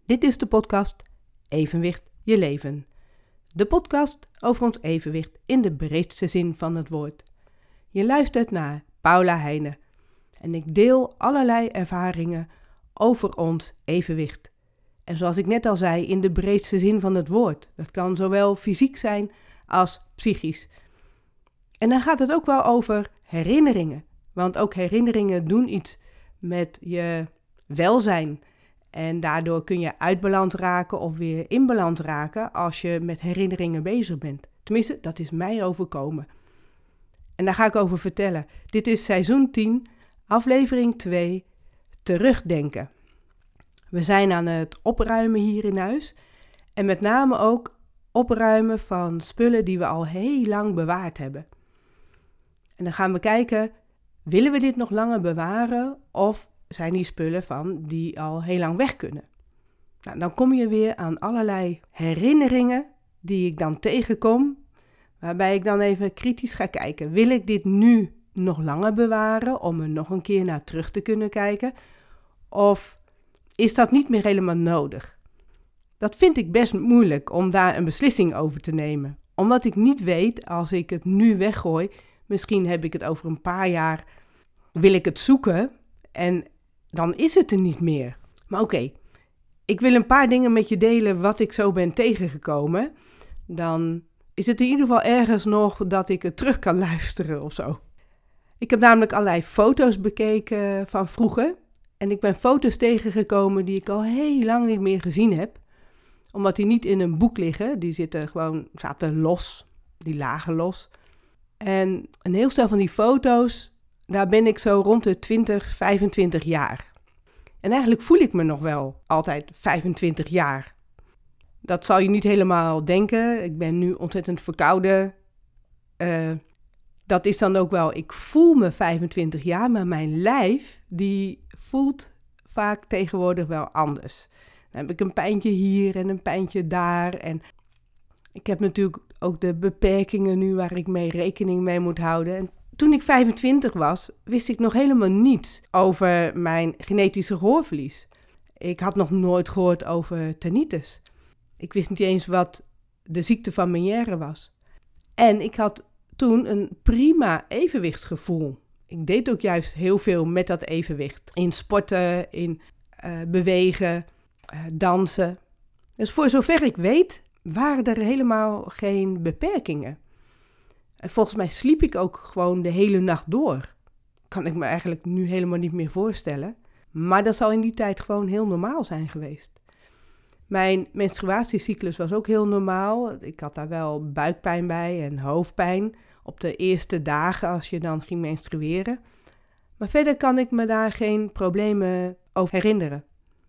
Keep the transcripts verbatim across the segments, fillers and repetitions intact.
Dit is de podcast Evenwicht je leven. De podcast over ons evenwicht in de breedste zin van het woord. Je luistert naar Paula Heijnen en ik deel allerlei ervaringen over ons evenwicht. En zoals ik net al zei, in de breedste zin van het woord. Dat kan zowel fysiek zijn als psychisch. En dan gaat het ook wel over herinneringen. Want ook herinneringen doen iets met je welzijn. En daardoor kun je uit balans raken of weer in balans raken als je met herinneringen bezig bent. Tenminste, dat is mij overkomen. En daar ga ik over vertellen. Dit is seizoen tien, aflevering twee, terugdenken. We zijn aan het opruimen hier in huis. En met name ook opruimen van spullen die we al heel lang bewaard hebben. En dan gaan we kijken, willen we dit nog langer bewaren of zijn die spullen van die al heel lang weg kunnen? Nou, dan kom je weer aan allerlei herinneringen die ik dan tegenkom, waarbij ik dan even kritisch ga kijken. Wil ik dit nu nog langer bewaren om er nog een keer naar terug te kunnen kijken? Of is dat niet meer helemaal nodig? Dat vind ik best moeilijk om daar een beslissing over te nemen. Omdat ik niet weet, als ik het nu weggooi, misschien heb ik het over een paar jaar, wil ik het zoeken en dan is het er niet meer. Maar oké, okay, ik wil een paar dingen met je delen wat ik zo ben tegengekomen. Dan is het in ieder geval ergens nog dat ik het terug kan luisteren of zo. Ik heb namelijk allerlei foto's bekeken van vroeger. En ik ben foto's tegengekomen die ik al heel lang niet meer gezien heb. Omdat die niet in een boek liggen. Die zitten gewoon, zaten los. Die lagen los. En een heel stel van die foto's, daar ben ik zo rond de twintig, vijfentwintig jaar. En eigenlijk voel ik me nog wel altijd vijfentwintig jaar. Dat zal je niet helemaal denken. Ik ben nu ontzettend verkouden. Uh, dat is dan ook wel, ik voel me vijfentwintig jaar, maar mijn lijf, die voelt vaak tegenwoordig wel anders. Dan heb ik een pijntje hier en een pijntje daar. En ik heb natuurlijk ook de beperkingen nu waar ik mee rekening mee moet houden. En toen ik vijfentwintig was, wist ik nog helemaal niets over mijn genetische gehoorverlies. Ik had nog nooit gehoord over tinnitus. Ik wist niet eens wat de ziekte van Meniere was. En ik had toen een prima evenwichtsgevoel. Ik deed ook juist heel veel met dat evenwicht. In sporten, in uh, bewegen, uh, dansen. Dus voor zover ik weet, waren er helemaal geen beperkingen. En volgens mij sliep ik ook gewoon de hele nacht door. Kan ik me eigenlijk nu helemaal niet meer voorstellen. Maar dat zal in die tijd gewoon heel normaal zijn geweest. Mijn menstruatiecyclus was ook heel normaal. Ik had daar wel buikpijn bij en hoofdpijn op de eerste dagen als je dan ging menstrueren. Maar verder kan ik me daar geen problemen over herinneren.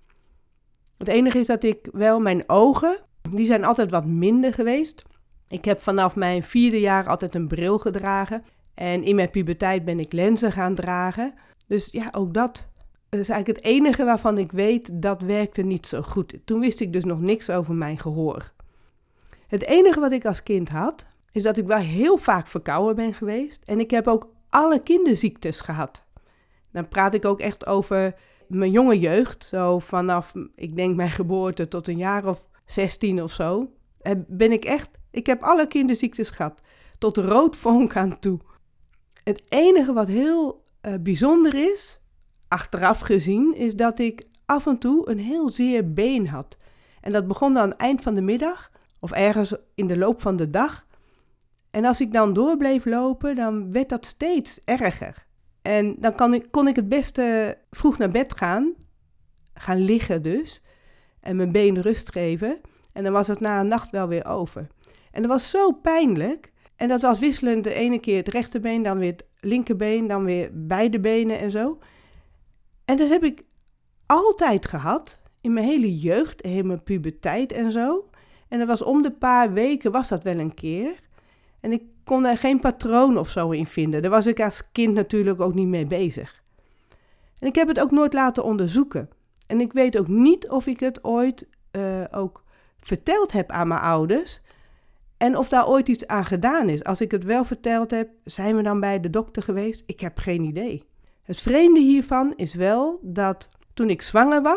Het enige is dat ik wel mijn ogen, die zijn altijd wat minder geweest. Ik heb vanaf mijn vierde jaar altijd een bril gedragen. En in mijn puberteit ben ik lenzen gaan dragen. Dus ja, ook dat is eigenlijk het enige waarvan ik weet, dat werkte niet zo goed. Toen wist ik dus nog niks over mijn gehoor. Het enige wat ik als kind had, is dat ik wel heel vaak verkouden ben geweest. En ik heb ook alle kinderziektes gehad. Dan praat ik ook echt over mijn jonge jeugd. Zo vanaf, ik denk mijn geboorte tot een jaar of zestien of zo. Ben ik echt, ik heb alle kinderziektes gehad. Tot roodvonk aan toe. Het enige wat heel uh, bijzonder is, achteraf gezien, is dat ik af en toe een heel zeer been had. En dat begon dan aan het eind van de middag of ergens in de loop van de dag. En als ik dan door bleef lopen, dan werd dat steeds erger. En dan kon ik, kon ik het beste vroeg naar bed gaan, gaan liggen dus, en mijn been rust geven. En dan was het na een nacht wel weer over. En dat was zo pijnlijk. En dat was wisselend de ene keer het rechterbeen, dan weer het linkerbeen, dan weer beide benen en zo. En dat heb ik altijd gehad, in mijn hele jeugd, in mijn puberteit en zo. En dat was om de paar weken was dat wel een keer. En ik kon er geen patroon of zo in vinden. Daar was ik als kind natuurlijk ook niet mee bezig. En ik heb het ook nooit laten onderzoeken. En ik weet ook niet of ik het ooit uh, ook verteld heb aan mijn ouders. En of daar ooit iets aan gedaan is. Als ik het wel verteld heb, zijn we dan bij de dokter geweest? Ik heb geen idee. Het vreemde hiervan is wel dat toen ik zwanger was,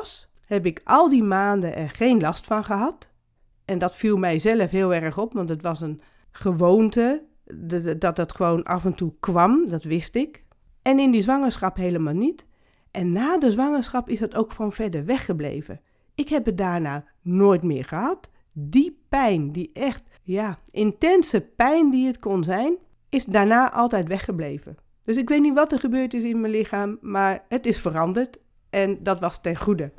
heb ik al die maanden er geen last van gehad. En dat viel mij zelf heel erg op, want het was een gewoonte dat het gewoon af en toe kwam, dat wist ik. En in die zwangerschap helemaal niet. En na de zwangerschap is dat ook gewoon verder weggebleven. Ik heb het daarna nooit meer gehad. Die pijn, die echt, ja, intense pijn die het kon zijn, is daarna altijd weggebleven. Dus ik weet niet wat er gebeurd is in mijn lichaam, maar het is veranderd en dat was ten goede.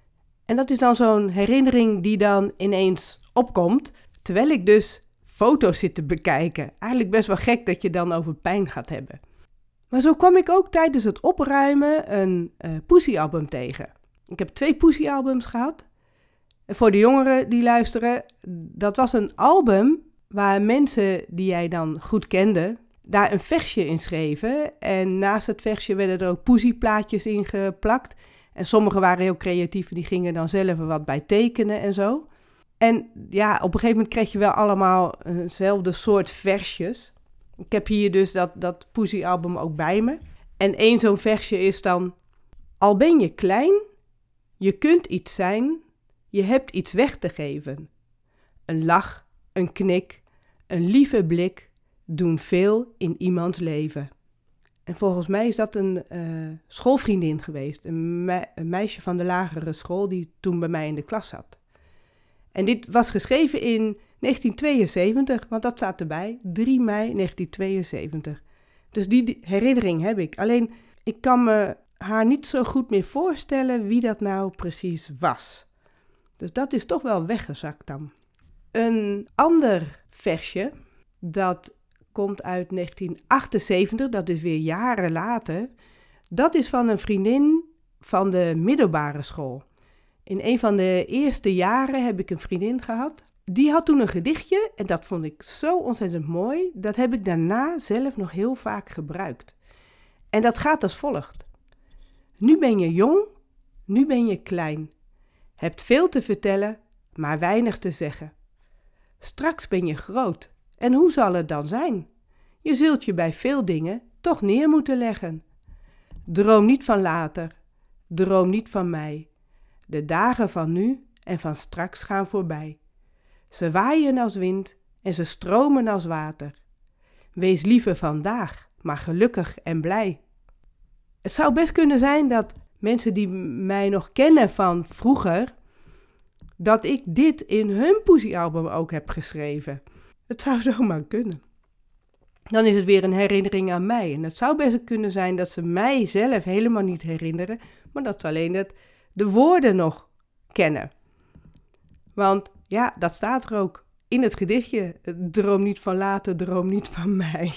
En dat is dan zo'n herinnering die dan ineens opkomt, terwijl ik dus foto's zit te bekijken. Eigenlijk best wel gek dat je dan over pijn gaat hebben. Maar zo kwam ik ook tijdens het opruimen een uh, Poesie-album tegen. Ik heb twee Poesie-albums gehad. En voor de jongeren die luisteren, dat was een album waar mensen die jij dan goed kende, daar een versje in schreven. En naast het versje werden er ook Poesieplaatjes in geplakt. En sommigen waren heel creatief, die gingen dan zelf er wat bij tekenen en zo. En ja, op een gegeven moment kreeg je wel allemaal eenzelfde soort versjes. Ik heb hier dus dat, dat Poesie-album ook bij me. En één zo'n versje is dan: al ben je klein, je kunt iets zijn, je hebt iets weg te geven. Een lach, een knik, een lieve blik doen veel in iemands leven. En volgens mij is dat een uh, schoolvriendin geweest, een, me- een meisje van de lagere school die toen bij mij in de klas zat. En dit was geschreven in negentien tweeënzeventig, want dat staat erbij, drie mei negentien tweeënzeventig. Dus die herinnering heb ik. Alleen, ik kan me haar niet zo goed meer voorstellen wie dat nou precies was. Dus dat is toch wel weggezakt dan. Een ander versje, dat komt uit negentien achtenzeventig, dat is weer jaren later. Dat is van een vriendin van de middelbare school. In een van de eerste jaren heb ik een vriendin gehad. Die had toen een gedichtje en dat vond ik zo ontzettend mooi. Dat heb ik daarna zelf nog heel vaak gebruikt. En dat gaat als volgt. Nu ben je jong, nu ben je klein. Hebt veel te vertellen, maar weinig te zeggen. Straks ben je groot. En hoe zal het dan zijn? Je zult je bij veel dingen toch neer moeten leggen. Droom niet van later, droom niet van mij. De dagen van nu en van straks gaan voorbij. Ze waaien als wind en ze stromen als water. Wees liever vandaag, maar gelukkig en blij. Het zou best kunnen zijn dat mensen die mij nog kennen van vroeger, dat ik dit in hun Poesie-album ook heb geschreven. Het zou zomaar kunnen. Dan is het weer een herinnering aan mij. En het zou best kunnen zijn dat ze mij zelf helemaal niet herinneren, maar dat ze alleen het, de woorden nog kennen. Want ja, dat staat er ook in het gedichtje. Droom niet van later, droom niet van mij.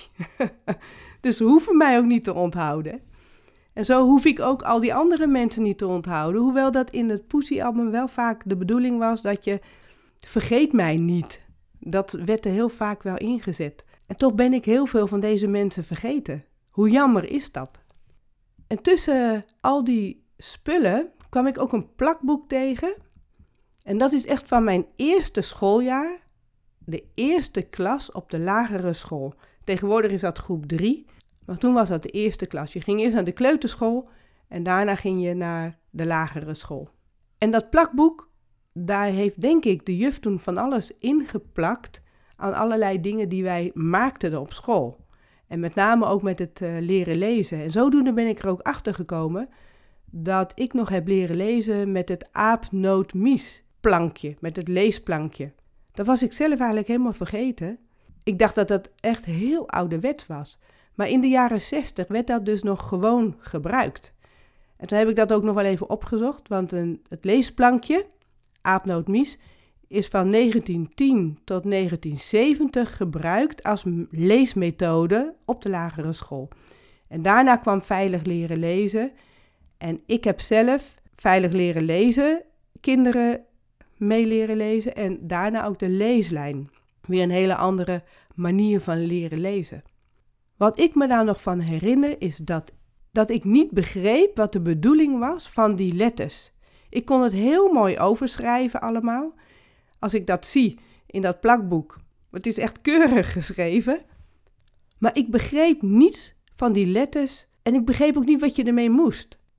Dus ze hoeven mij ook niet te onthouden. En zo hoef ik ook al die andere mensen niet te onthouden. Hoewel dat in het Poesie-album wel vaak de bedoeling was dat je vergeet mij niet. Dat werd er heel vaak wel ingezet. En toch ben ik heel veel van deze mensen vergeten. Hoe jammer is dat? En tussen al die spullen kwam ik ook een plakboek tegen. En dat is echt van mijn eerste schooljaar. De eerste klas op de lagere school. Tegenwoordig is dat groep drie. Maar toen was dat de eerste klas. Je ging eerst naar de kleuterschool en daarna ging je naar de lagere school. En dat plakboek, daar heeft denk ik de juf toen van alles ingeplakt aan allerlei dingen die wij maakten op school. En met name ook met het uh, leren lezen. En zodoende ben ik er ook achter gekomen dat ik nog heb leren lezen met het aap-noot-mies plankje, met het leesplankje. Dat was ik zelf eigenlijk helemaal vergeten. Ik dacht dat dat echt heel ouderwets was. Maar in de jaren zestig werd dat dus nog gewoon gebruikt. En toen heb ik dat ook nog wel even opgezocht, want een, het leesplankje, aap-noot-mies, is van negentien tien tot negentien zeventig gebruikt als leesmethode op de lagere school. En daarna kwam veilig leren lezen. En ik heb zelf veilig leren lezen, kinderen mee leren lezen en daarna ook de leeslijn. Weer een hele andere manier van leren lezen. Wat ik me daar nog van herinner is dat, dat ik niet begreep wat de bedoeling was van die letters. Ik kon het heel mooi overschrijven allemaal. Als ik dat zie in dat plakboek, het is echt keurig geschreven. Maar ik begreep niets van die letters en ik begreep ook niet wat je ermee moest.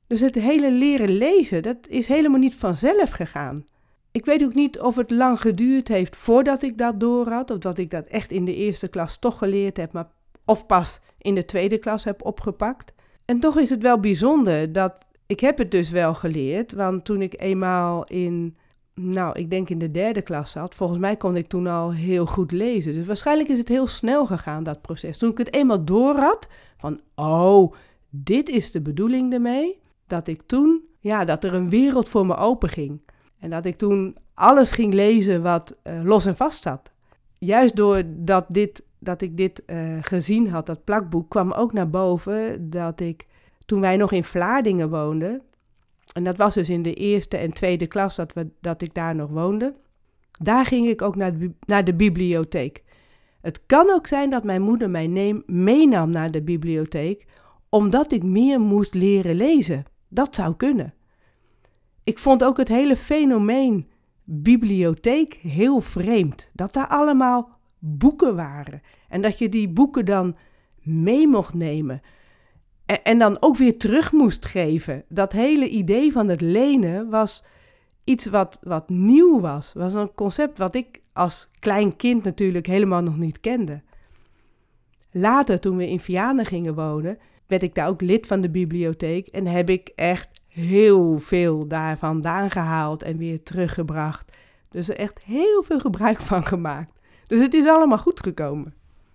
Dus het hele leren lezen, dat is helemaal niet vanzelf gegaan. Ik weet ook niet of het lang geduurd heeft voordat ik dat doorhad, of dat ik dat echt in de eerste klas toch geleerd heb, maar of pas in de tweede klas heb opgepakt. En toch is het wel bijzonder dat ik heb het dus wel geleerd, want toen ik eenmaal in, nou, ik denk in de derde klas zat, volgens mij kon ik toen al heel goed lezen. Dus waarschijnlijk is het heel snel gegaan, dat proces. Toen ik het eenmaal door had, van oh, dit is de bedoeling ermee, dat ik toen, ja, dat er een wereld voor me open ging. En dat ik toen alles ging lezen wat uh, los en vast zat. Juist doordat dit, dat ik dit uh, gezien had, dat plakboek, kwam ook naar boven dat ik, toen wij nog in Vlaardingen woonden, en dat was dus in de eerste en tweede klas dat, we, dat ik daar nog woonde, daar ging ik ook naar de, naar de bibliotheek. Het kan ook zijn dat mijn moeder mij neem, meenam naar de bibliotheek, omdat ik meer moest leren lezen. Dat zou kunnen. Ik vond ook het hele fenomeen bibliotheek heel vreemd. Dat daar allemaal boeken waren. En dat je die boeken dan mee mocht nemen. En, en dan ook weer terug moest geven. Dat hele idee van het lenen was iets wat, wat nieuw was. Was een concept wat ik als klein kind natuurlijk helemaal nog niet kende. Later, toen we in Vianen gingen wonen, werd ik daar ook lid van de bibliotheek. En heb ik echt heel veel daar vandaan gehaald en weer teruggebracht. Dus er echt heel veel gebruik van gemaakt. Dus het is allemaal goed gekomen.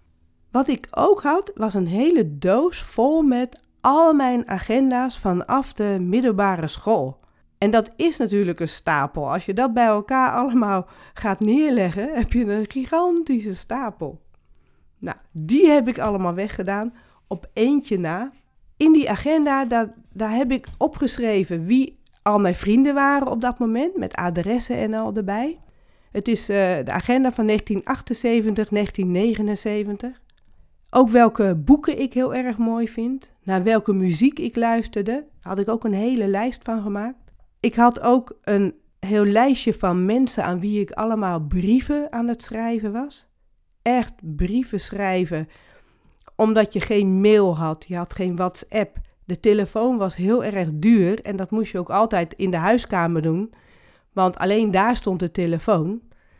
Wat ik ook had, was een hele doos vol met al mijn agenda's vanaf de middelbare school. En dat is natuurlijk een stapel. Als je dat bij elkaar allemaal gaat neerleggen, heb je een gigantische stapel. Nou, die heb ik allemaal weggedaan, op eentje na. In die agenda, daar, daar heb ik opgeschreven wie al mijn vrienden waren op dat moment, met adressen en al erbij. Het is uh, de agenda van negentien achtenzeventig, negentien negenenzeventig. Ook welke boeken ik heel erg mooi vind. Naar welke muziek ik luisterde. Daar had ik ook een hele lijst van gemaakt. Ik had ook een heel lijstje van mensen aan wie ik allemaal brieven aan het schrijven was. Echt brieven schrijven, omdat je geen mail had, je had geen WhatsApp. De telefoon was heel erg duur en dat moest je ook altijd in de huiskamer doen, want alleen daar stond de telefoon.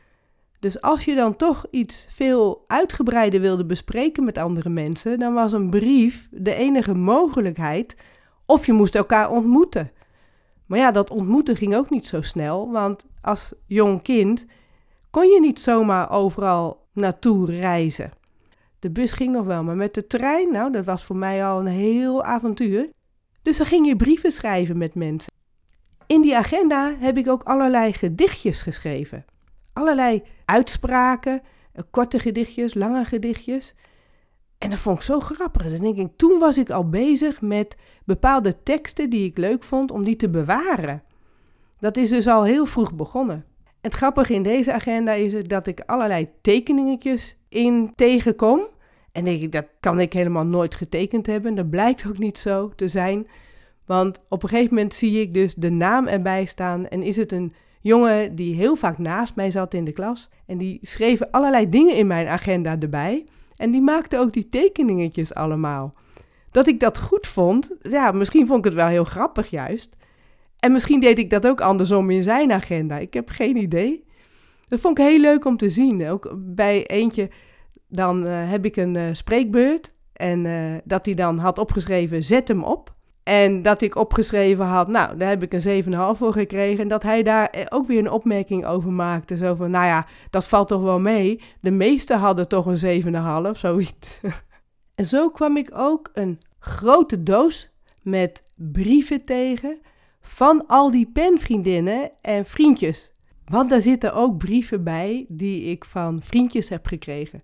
Dus als je dan toch iets veel uitgebreider wilde bespreken met andere mensen, dan was een brief de enige mogelijkheid, of je moest elkaar ontmoeten. Maar ja, dat ontmoeten ging ook niet zo snel, want als jong kind kon je niet zomaar overal naartoe reizen. De bus ging nog wel, maar met de trein, nou, dat was voor mij al een heel avontuur. Dus dan ging je brieven schrijven met mensen. In die agenda heb ik ook allerlei gedichtjes geschreven. Allerlei uitspraken, korte gedichtjes, lange gedichtjes. En dat vond ik zo grappig. Dan denk ik, toen was ik al bezig met bepaalde teksten die ik leuk vond om die te bewaren. Dat is dus al heel vroeg begonnen. Het grappige in deze agenda is dat ik allerlei tekeningetjes in tegenkom. En denk ik, dat kan ik helemaal nooit getekend hebben. Dat blijkt ook niet zo te zijn. Want op een gegeven moment zie ik dus de naam erbij staan. En is het een jongen die heel vaak naast mij zat in de klas. En die schreef allerlei dingen in mijn agenda erbij. En die maakte ook die tekeningetjes allemaal. Dat ik dat goed vond, ja, misschien vond ik het wel heel grappig juist. En misschien deed ik dat ook andersom in zijn agenda. Ik heb geen idee. Dat vond ik heel leuk om te zien. Ook bij eentje, dan uh, heb ik een uh, spreekbeurt. En uh, dat hij dan had opgeschreven, zet hem op. En dat ik opgeschreven had, nou, daar heb ik een zeven komma vijf voor gekregen. En dat hij daar ook weer een opmerking over maakte. Zo van, nou ja, dat valt toch wel mee. De meesten hadden toch een zeven komma vijf, zoiets. En zo kwam ik ook een grote doos met brieven tegen van al die penvriendinnen en vriendjes. Want daar zitten ook brieven bij die ik van vriendjes heb gekregen.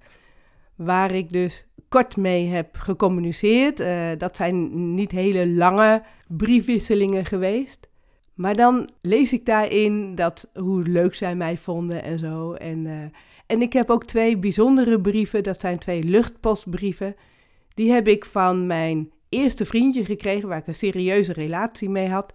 Waar ik dus kort mee heb gecommuniceerd. Uh, dat zijn niet hele lange briefwisselingen geweest. Maar dan lees ik daarin dat, hoe leuk zij mij vonden en zo. En, uh, en ik heb ook twee bijzondere brieven. Dat zijn twee luchtpostbrieven. Die heb ik van mijn eerste vriendje gekregen, waar ik een serieuze relatie mee had.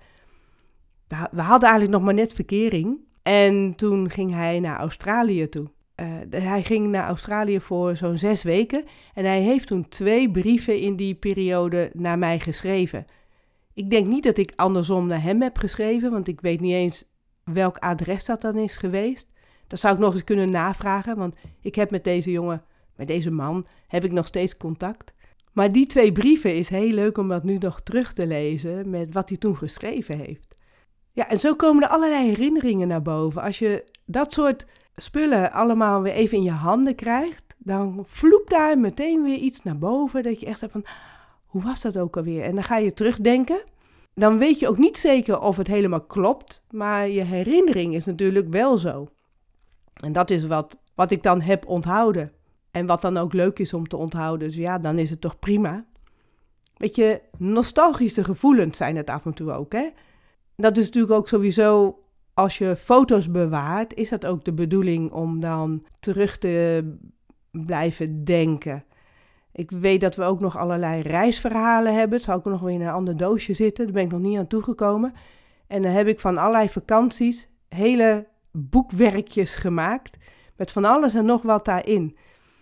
We hadden eigenlijk nog maar net verkering. En toen ging hij naar Australië toe. Uh, hij ging naar Australië voor zo'n zes weken. En hij heeft toen twee brieven in die periode naar mij geschreven. Ik denk niet dat ik andersom naar hem heb geschreven, want ik weet niet eens welk adres dat dan is geweest. Dat zou ik nog eens kunnen navragen, want ik heb met deze jongen, met deze man, heb ik nog steeds contact. Maar die twee brieven is heel leuk om dat nu nog terug te lezen met wat hij toen geschreven heeft. Ja, en zo komen er allerlei herinneringen naar boven. Als je dat soort spullen allemaal weer even in je handen krijgt, dan vloept daar meteen weer iets naar boven dat je echt hebt van, hoe was dat ook alweer? En dan ga je terugdenken. Dan weet je ook niet zeker of het helemaal klopt, maar je herinnering is natuurlijk wel zo. En dat is wat, wat ik dan heb onthouden. En wat dan ook leuk is om te onthouden. Dus ja, dan is het toch prima. Weet je, nostalgische gevoelens zijn het af en toe ook, hè? Dat is natuurlijk ook sowieso, als je foto's bewaart, is dat ook de bedoeling om dan terug te blijven denken. Ik weet dat we ook nog allerlei reisverhalen hebben. Het zou ook nog weer in een ander doosje zitten. Daar ben ik nog niet aan toegekomen. En dan heb ik van allerlei vakanties hele boekwerkjes gemaakt. Met van alles en nog wat daarin.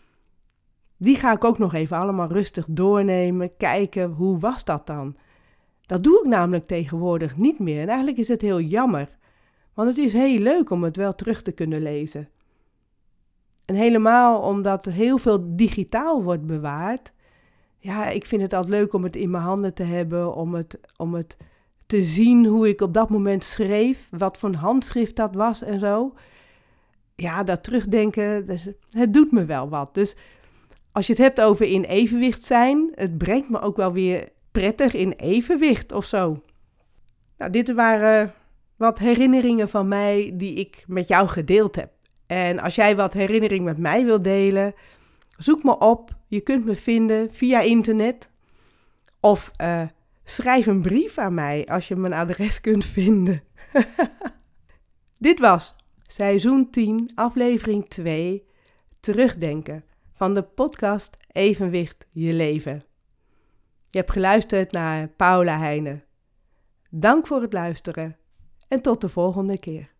Die ga ik ook nog even allemaal rustig doornemen. Kijken, hoe was dat dan? Dat doe ik namelijk tegenwoordig niet meer. En eigenlijk is het heel jammer. Want het is heel leuk om het wel terug te kunnen lezen. En helemaal omdat heel veel digitaal wordt bewaard. Ja, ik vind het altijd leuk om het in mijn handen te hebben. Om het, om het te zien hoe ik op dat moment schreef. Wat voor handschrift dat was en zo. Ja, dat terugdenken, dus, het doet me wel wat. Dus als je het hebt over in evenwicht zijn. Het brengt me ook wel weer prettig in evenwicht of zo. Nou, dit waren wat herinneringen van mij die ik met jou gedeeld heb. En als jij wat herinnering met mij wilt delen, zoek me op. Je kunt me vinden via internet. Of uh, schrijf een brief aan mij als je mijn adres kunt vinden. Dit was seizoen tien, aflevering twee, Terugdenken van de podcast Evenwicht je leven. Je hebt geluisterd naar Paula Heijnen. Dank voor het luisteren en tot de volgende keer.